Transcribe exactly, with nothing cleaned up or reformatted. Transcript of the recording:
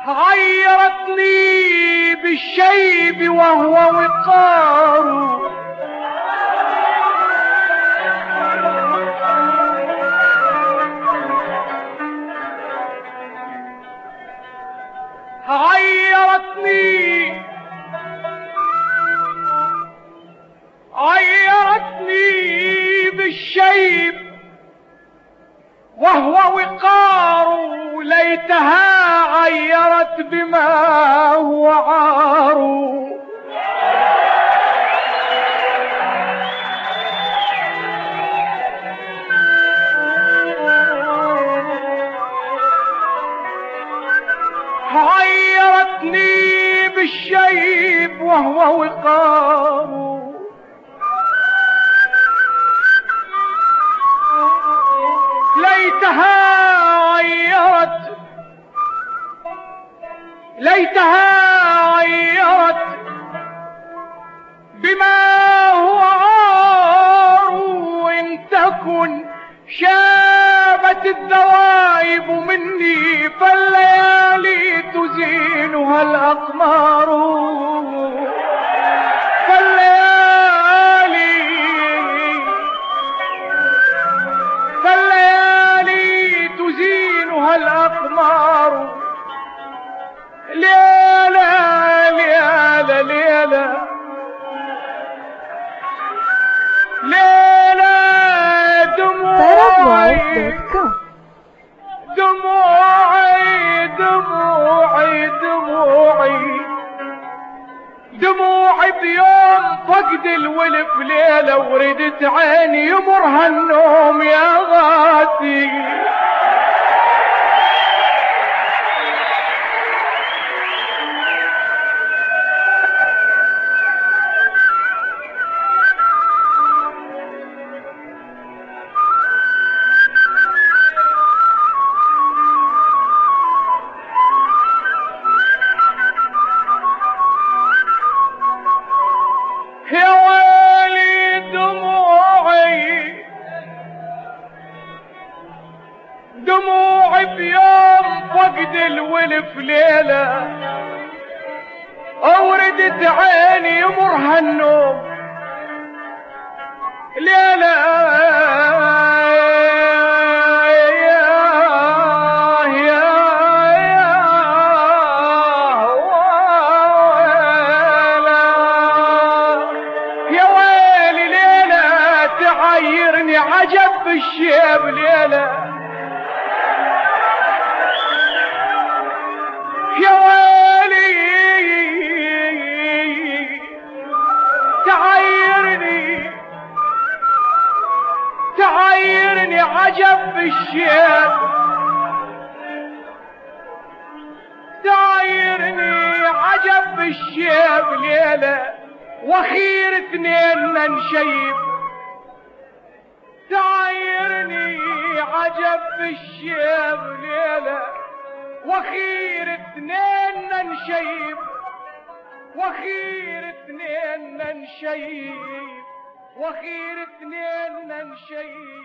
عيرتني بالشيب وهو وقار، عيرتني عيرتني بالشيب وهو وقار، ليتها عيرت بما هو عار. عيرتني بالشيب وهو وقار، ليتها عيرت ليتها عيرت بما هو عار. وإن تكن شابت الذوائب مني فالليالي تزينها الأقمار. فالليالي فالليالي تزينها الأقمار. ليلة ليلة ليلة ليلة دموعي دموعي دموعي دموعي دموعي بيوم فقد الولف. ليلة وردت عيني يمرها النوم يا غاتي. يا ويلي دموعي دموعي بيوم فقد الولف. ليلة اوردت عيني يمرها النوم. ليلة عجب بالشيب. ليلة يا ويلي تعيرني تعيرني عجب بالشيب. تعيرني عجب بالشيب. ليلة واخير اثنين نشيب. تعيرني عجب بالشيب. ليلة واخير اثنين نشيب. واخير اثنين نشيب. واخير اثنين نشيب.